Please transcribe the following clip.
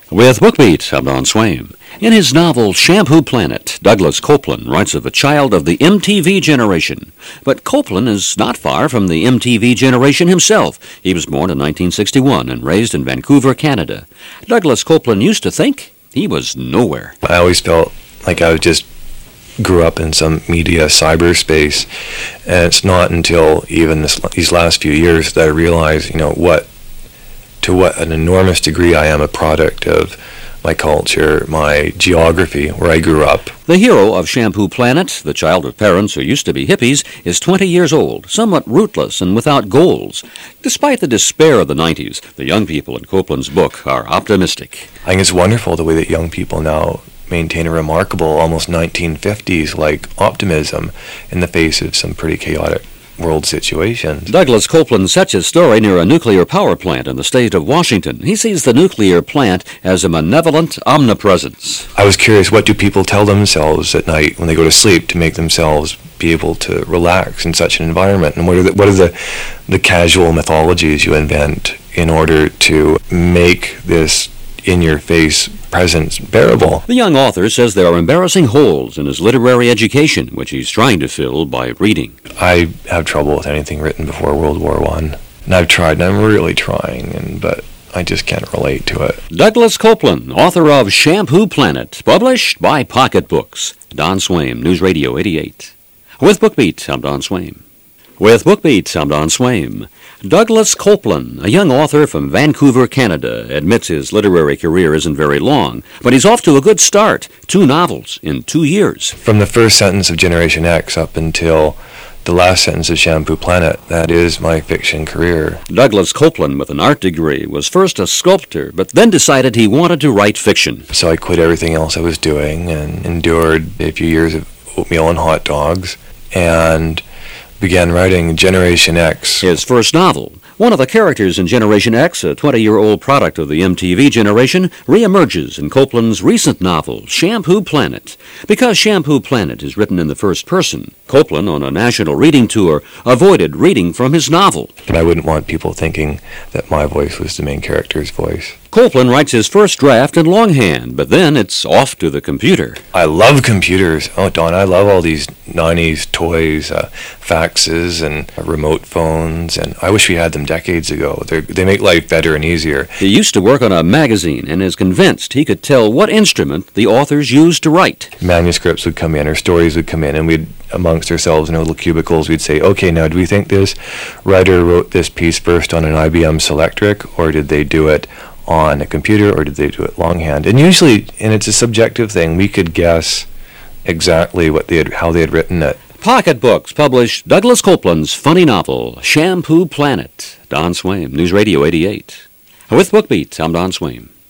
With BookBeat, I'm Don Swaim. In his novel Shampoo Planet, Douglas Coupland writes of a child of the MTV generation. But Coupland is not far from the MTV generation himself. He was born in 1961 and raised in Vancouver, Canada. Douglas Coupland used to think he was nowhere. I always felt like I just grew up in some media cyberspace, and it's not until even these last few years that I realized, to what an enormous degree I am a product of my culture, my geography, where I grew up. The hero of Shampoo Planet, the child of parents who used to be hippies, is 20 years old, somewhat rootless and without goals. Despite the despair of the 90s, the young people in Coupland's book are optimistic. I think it's wonderful the way that young people now maintain a remarkable, almost 1950s-like optimism in the face of some pretty chaotic world situations. Douglas Coupland sets his story near a nuclear power plant in the state of Washington. He sees the nuclear plant as a malevolent omnipresence. I was curious, what do people tell themselves at night when they go to sleep to make themselves be able to relax in such an environment? And what are the casual mythologies you invent in order to make this in-your-face presence bearable? The young author says there are embarrassing holes in his literary education, which he's trying to fill by reading. I have trouble with anything written before World War I. And I've tried, and I'm really trying, but I just can't relate to it. Douglas Coupland, author of Shampoo Planet, published by Pocket Books. Don Swaim, News Radio 88. With BookBeat, I'm Don Swaim. With BookBeat, I'm Don Swaim. Douglas Coupland, a young author from Vancouver, Canada, admits his literary career isn't very long, but he's off to a good start. 2 novels in 2 years. From the first sentence of Generation X up until the last sentence of Shampoo Planet, that is my fiction career. Douglas Coupland, with an art degree, was first a sculptor, but then decided he wanted to write fiction. So I quit everything else I was doing and endured a few years of oatmeal and hot dogs, and began writing Generation X. His first novel. One of the characters in Generation X, a 20-year-old product of the MTV generation, reemerges in Coupland's recent novel, Shampoo Planet. Because Shampoo Planet is written in the first person, Coupland, on a national reading tour, avoided reading from his novel. But I wouldn't want people thinking that my voice was the main character's voice. Coupland writes his first draft in longhand, but then it's off to the computer. I love computers. Oh, Don, I love all these 90s toys, faxes and remote phones, and I wish we had them decades ago. They make life better and easier. He used to work on a magazine and is convinced he could tell what instrument the authors used to write. Manuscripts would come in, or stories would come in, and we'd, amongst ourselves in our little cubicles, we'd say, okay, now do we think this writer wrote this piece first on an IBM Selectric, or did they do it on a computer, or did they do it longhand? And usually, and it's a subjective thing, we could guess exactly how they had written it. Pocket Books published Douglas Coupland's funny novel, Shampoo Planet. Don Swaim, News Radio 88. With BookBeat, I'm Don Swaim.